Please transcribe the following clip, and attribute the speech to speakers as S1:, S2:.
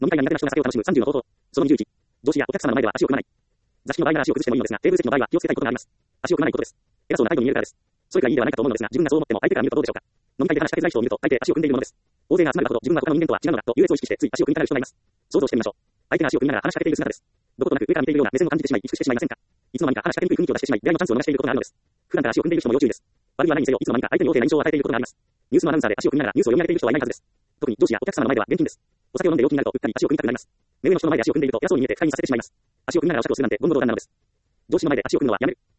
S1: 飲み会が苦手な人が酒を楽しむ30の方法。その21。上司やお客様の前では足を組まない。座敷の場合なら足を崩してもいいのですが、テーブル席の場合は気をつけたいことがあります。足を組まないことです。偉そうな態度に見えるからです。それくらいいいではないかと思うのですが、自分がそう思っても相手から見るとどうでしょうか。飲み会で話しかけづらい人を見ると、大抵足を組んでいるものです。大勢が集まるほど自分は他の人間とは違うのだと優越を意識してつい足を組みたがる人がいます。想像してみましょう。相手が足を組みながら話しかけている姿です。どことなく上から見ているような目線を感じてしまい、萎縮してしまいませんか。いつの間にか話しかけにくい雰囲気を出してしまい、出会いのチャンスを逃していることがあるのです。普段から足を組んでいる人も要注意です。悪いはないにせよ、いつの間にか相手に大きな印象を与えていることがあります。ニュースのアナウンサーで足を組みながらニュースを読み上げている人はいないはずです。特に上司やお客様の前では厳禁です。お酒を飲んで陽気になるとうっかり足を組みたくなります。目上の人の前で足を組んでいると偉そうに見えて不快にさせてしまいます。足を組みながらお酌をするなんて言語道断なのです。上司の前で足を組むのはやめる。